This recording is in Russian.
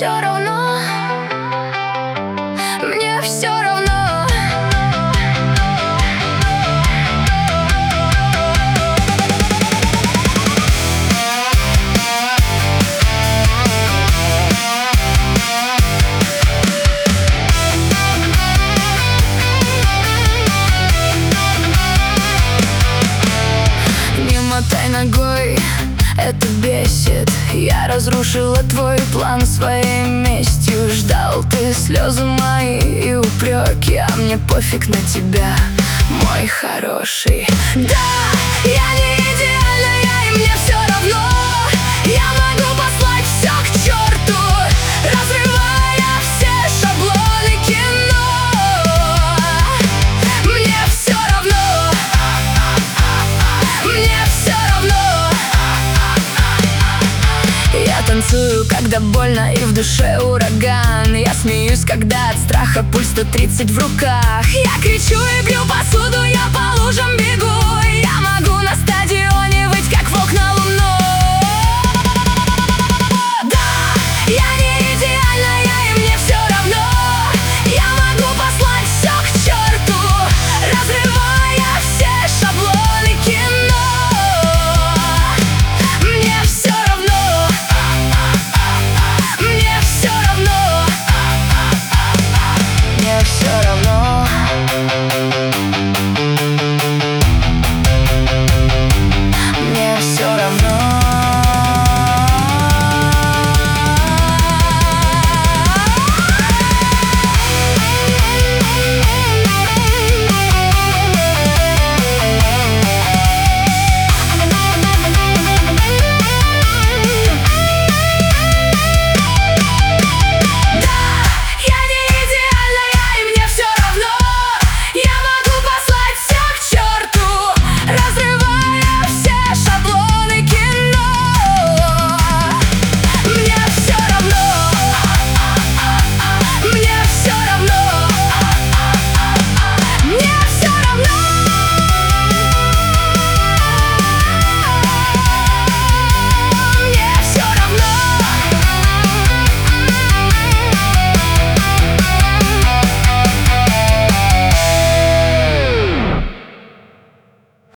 все равно, мне все равно. Не мотай ногой, это бесит. Я разрушила твой план своей местью. Ждал ты слезы мои и упреки, а мне пофиг на тебя, мой хороший. Да, я не идеальная, и мне все равно. Я могу послать все к черту, разрывая все шаблоны кино. Мне все равно, мне все равно. Я танцую, когда больно и в душе ураган. Я смеюсь, когда от страха пульс 130 в руках. Я кричу и бью посуду, я по лужам бегу.